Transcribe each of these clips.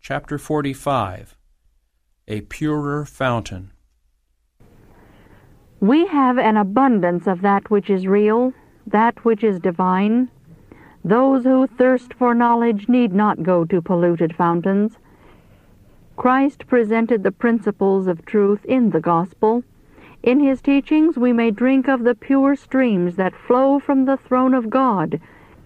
Chapter 45. A Purer Fountain. We have an abundance of that which is real, that which is divine. Those who thirst for knowledge need not go to polluted fountains. Christ presented the principles of truth in the gospel. In his teachings we may drink of the pure streams that flow from the throne of God.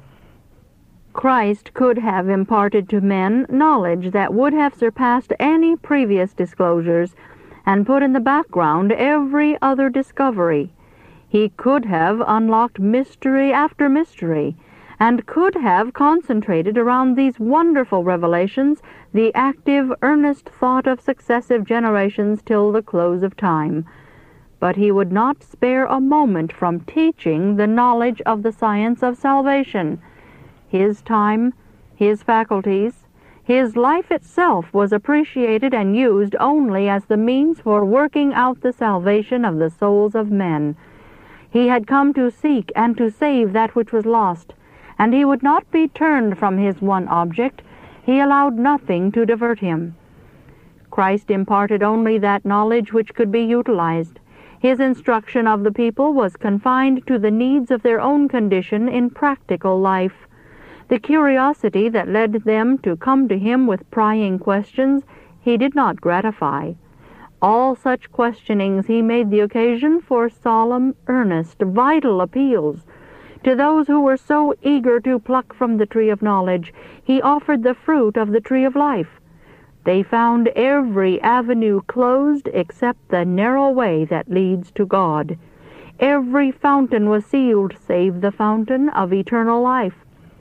Christ could have imparted to men knowledge that would have surpassed any previous disclosures and put in the background every other discovery. He could have unlocked mystery after mystery, and could have concentrated around these wonderful revelations the active, earnest thought of successive generations till the close of time. But he would not spare a moment from teaching the knowledge of the science of salvation. His time, his faculties, his life itself was appreciated and used only as the means for working out the salvation of the souls of men. He had come to seek and to save that which was lost, and he would not be turned from his one object. He allowed nothing to divert him. Christ imparted only that knowledge which could be utilized. His instruction of the people was confined to the needs of their own condition in practical life. The curiosity that led them to come to him with prying questions he did not gratify. All such questionings he made the occasion for solemn, earnest, vital appeals. To those who were so eager to pluck from the tree of knowledge, he offered the fruit of the tree of life. They found every avenue closed except the narrow way that leads to God. Every fountain was sealed save the fountain of eternal life.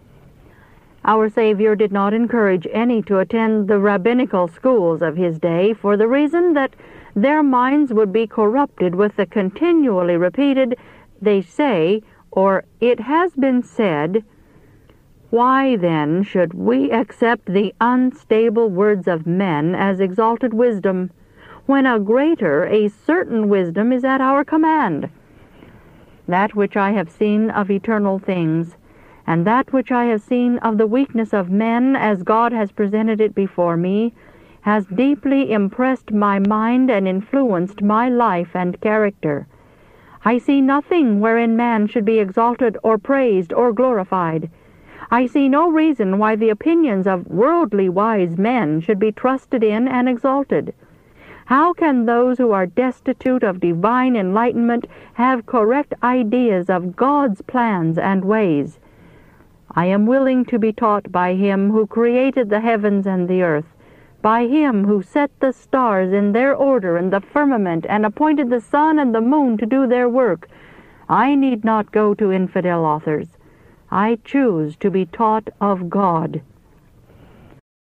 Our Savior did not encourage any to attend the rabbinical schools of his day for the reason that their minds would be corrupted with the continually repeated, "They say," or "It has been said." Why, then, should we accept the unstable words of men as exalted wisdom, when a greater, a certain wisdom is at our command? That which I have seen of eternal things, and that which I have seen of the weakness of men as God has presented it before me, has deeply impressed my mind and influenced my life and character. I see nothing wherein man should be exalted or praised or glorified. I see no reason why the opinions of worldly wise men should be trusted in and exalted. How can those who are destitute of divine enlightenment have correct ideas of God's plans and ways? I am willing to be taught by him who created the heavens and the earth, by him who set the stars in their order in the firmament and appointed the sun and the moon to do their work. I need not go to infidel authors. I choose to be taught of God.